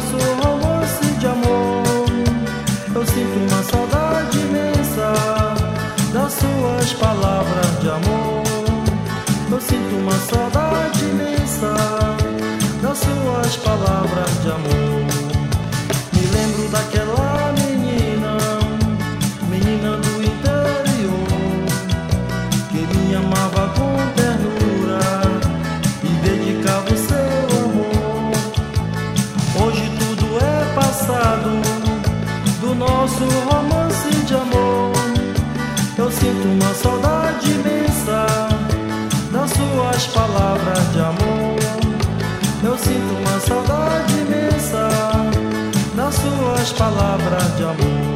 nosso romance de amor. Eu sinto uma saudade imensa das suas palavras de amor. Eu sinto uma saudade imensa das suas palavras de amor. Me lembro daquela menina, menina do interior, que me amava com ternura e dedicava o seu amor. Hoje tudo é passado do nosso romance de amor. Eu sinto uma saudade imensa das suas palavras de amor. Eu sinto uma saudade imensa das suas palavras de amor.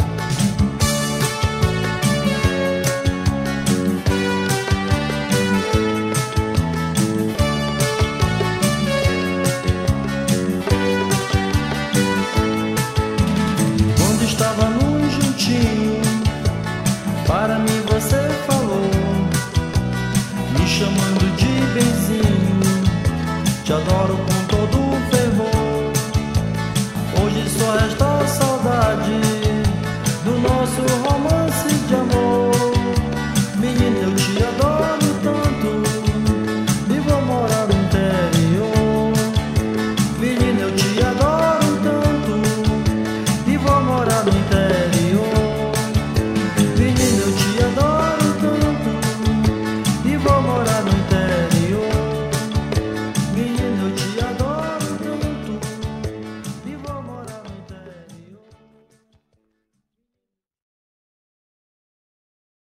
Quando estávamos juntinhos, para mim você falou, me chamando de benzinho. Te adoro com todo o fervor. Hoje só resta